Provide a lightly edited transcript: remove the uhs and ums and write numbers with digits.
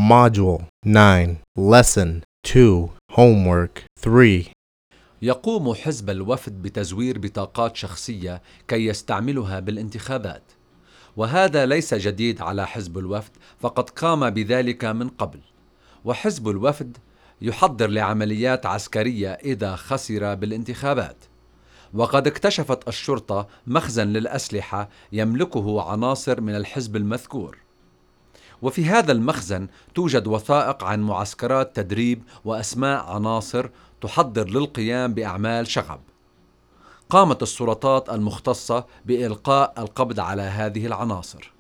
Module 9, Lesson 2, Homework 3. يقوم حزب الوفد بتزوير بطاقات شخصية كي يستعملها بالانتخابات، وهذا ليس جديد على حزب الوفد، فقد قام بذلك من قبل. وحزب الوفد يحضر لعمليات عسكرية إذا خسر بالانتخابات. وقد اكتشفت الشرطة مخزن للأسلحة يملكه عناصر من الحزب المذكور، وفي هذا المخزن توجد وثائق عن معسكرات تدريب وأسماء عناصر تحضر للقيام بأعمال شغب. قامت السلطات المختصة بإلقاء القبض على هذه العناصر.